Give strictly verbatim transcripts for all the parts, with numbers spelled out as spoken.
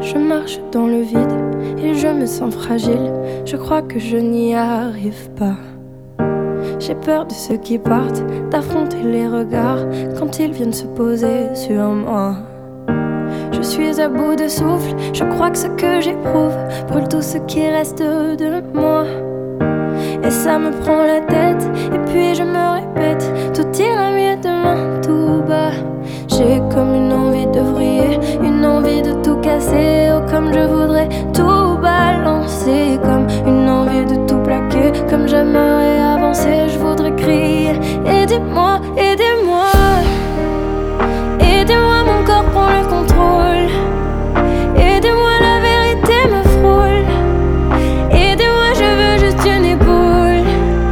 Je marche dans le vide et je me sens fragile. Je crois que je n'y arrive pas. J'ai peur de ceux qui partent, d'affronter les regards quand ils viennent se poser sur moi. Je suis à bout de souffle, je crois que ce que j'éprouve brûle tout ce qui reste de moi. Et ça me prend la tête, et puis je me répète, tout ira mieux demain, tout bas. J'ai comme une envie de vriller, une envie de tout casser. Oh comme je voudrais tout balancer, comme une envie de tout plaquer. Comme j'aimerais avancer, je voudrais crier, aidez-moi, aidez-moi. Aidez-moi, mon corps prend le contrôle. Aidez-moi, la vérité me frôle. Aidez-moi, je veux juste une épaule.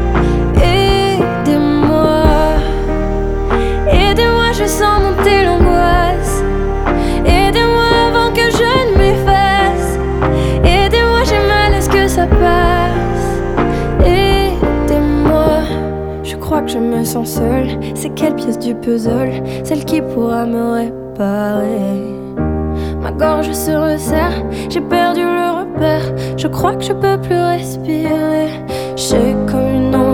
Aidez-moi. Aidez-moi, je sens monter l'angoisse. Aidez-moi avant que je ne m'efface. Aidez-moi, j'ai mal à ce que ça passe. Aidez-moi. Je crois que je me sens seule. C'est quelle pièce du puzzle, celle qui pourra me réparer? Ma gorge se resserre, j'ai perdu le repère. Je crois que je peux plus respirer. J'ai comme une